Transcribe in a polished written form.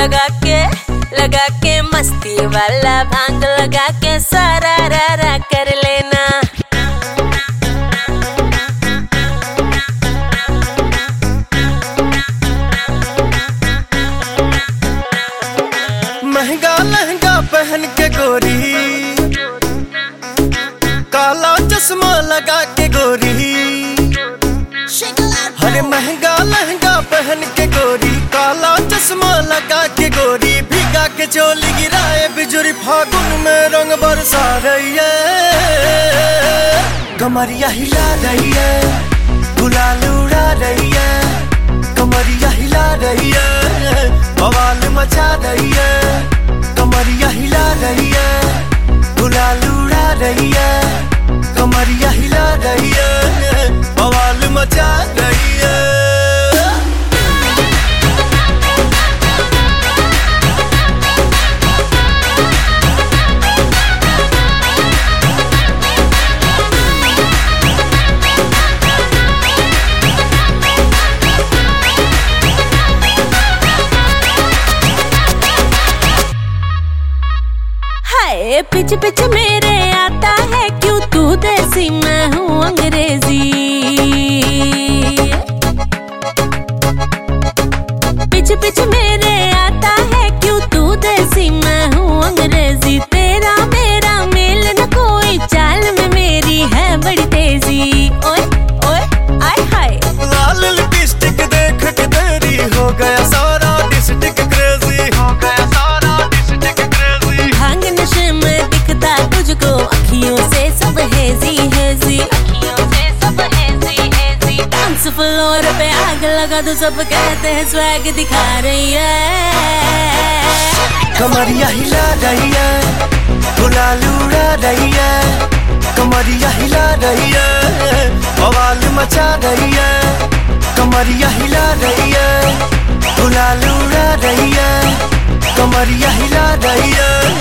लगा के मस्ती वाला भांग लगा के सारा रा कर लेना। महंगा लहंगा पहन के गोरी, काला चश्मा लगा के गोरी। हरे महंगा लहंगा पहन के गोरी, काला चश्मा लगा के गोरी। भीगा के चोली गिराए बिजुरी, फागुन में रंग बरसा रही है। कमरिया हिला रही है, गुलाल उड़ा रही है। कमरिया हिला रही है, बवाल मचा रही है। कमरिया हिला रही है, गुलाल उड़ा रही है। कमरिया हिला रही है, बवाल मचा रही है। पिच पिच मेरे आता है क्यों तू देसी मैं हूँ अंग्रेजी। पिच पिच मेरे आता है क्यों तू देसी मैं हूँ अंग्रेजी। तेरा मेरा मेल न कोई, चाल में मेरी है बड़ी तेजी। ओए ओए आय हाय, लाल लिपस्टिक देख के तेरी हो गया सारा डिस्ट्रिक्ट क्रेजी। हो गया सारा डिस्ट्रिक्ट क्रेजी। भांग नशे में दिखता तुझको, अखियों से सब हेजी हेजी। अखियों से सब हेजी हेजी। डांस फ्लोर पे आग लगा तो सब कहते हैं स्वैग दिखा रही है। कमरिया हिला रही है, गुलाल उड़ा रही है। कमरिया हिला रही है, बवाल मचा रही है। कमरिया हिला रही है, गुलाल उड़ा रही है। कमरिया हिला रही है।